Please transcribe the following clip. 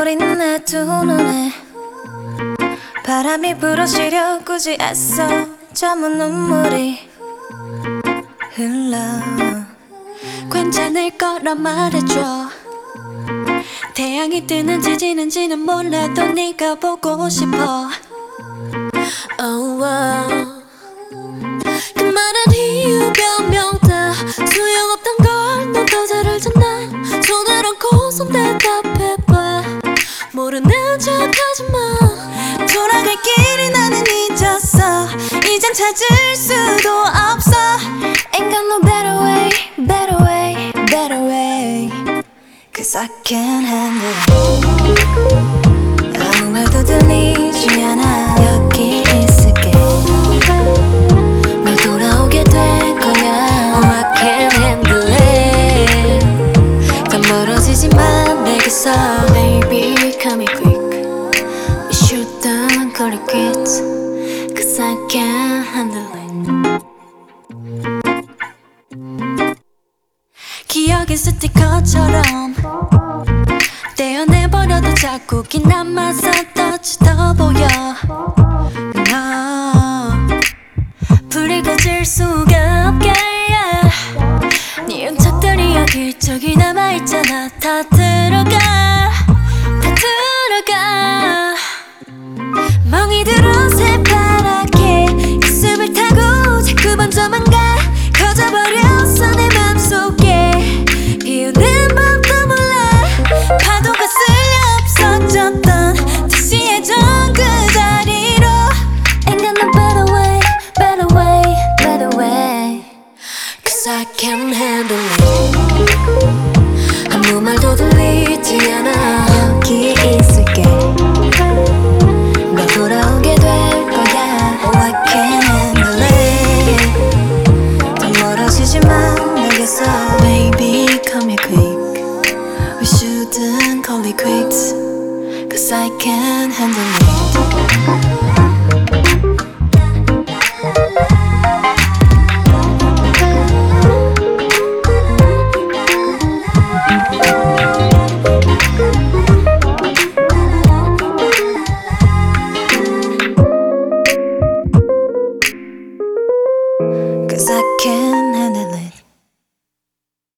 어린 내 두 눈에 바람이 불어시려 굳이 애써 저문 눈물이 흘러. 괜찮을 거라 말해줘. 태양이 뜨는지 지는지는 몰라도 네가 보고 싶어. Oh, 그 많은 이유 변명 다 소용없단 걸 넌 더 잘 알잖아. 손을 얹고 손 대답해봐. 모르는 척 하지마. 돌아갈 길을 나는 잊었어. 이젠 찾을 수도 없어. Ain't got no better way, better way, better way. Cause I can't handle it. 아무 말도 들리지 않아. 여기 있을게. 널 돌아오게 될 거야. Oh, I can't handle it. 더 멀어지지만 내게서 Baby, come here quick. You shouldn't call it quits. Cause I can't handle it. 기억의 스티커처럼 떼어내버려도 자꾸 긴 남아서 떠 보여. 너 불이 꺼질 수가 없게 네 흔적들이 여기저기 남아있잖아. 다 들어가 다 들어가. 멍이 들어 새파랗게 그 숲을 타고 자꾸 번져만 가. 커져버렸어 내 맘속에. 비우는 법도 몰라. 파도가 쓸려 없어졌던 다시 예전 그 자리로. Ain't got no better way, better way, better way. Cause I can't handle it. 아무 말도 들리지 않아. 여기 있을게. 널 돌아오게 될 거야. Oh, I can't handle it. 더 멀어지지만 내게서 Baby, come here quick. We shouldn't call it quits. Cause I can't handle it.